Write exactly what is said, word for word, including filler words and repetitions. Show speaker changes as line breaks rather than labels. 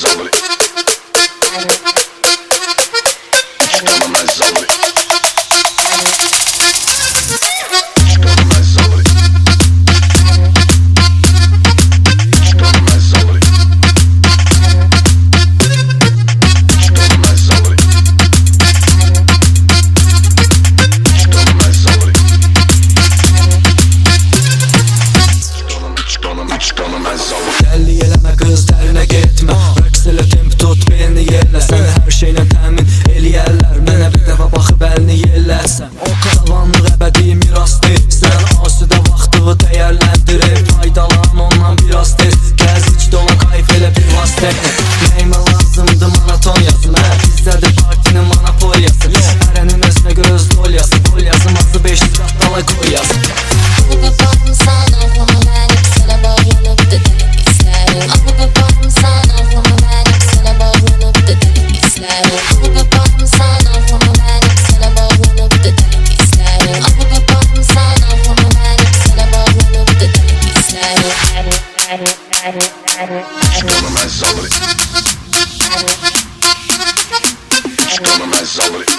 Dəlli eləmə qız, dərinə getmə. Rəqs elə temp tut, belini yellə. Səni hər şeylə təmin eləyərlər. Mənə bir dəfə baxıb əlini yellərsən. O qalavanlıq əbədi mirasdır. Sən asudə vaxtını dəyərləndirib. Faydalan ondan biraz tez. Gəz iç dola qayf elə bir vasitə. Nəyimə lazımdır maraton yazım. Hə, bizdədir partinin monopoliyası. Hərənin özünə görə öz dolyası. Dolyası mazı beş yüz qat dala qoy yazım.
Somebody.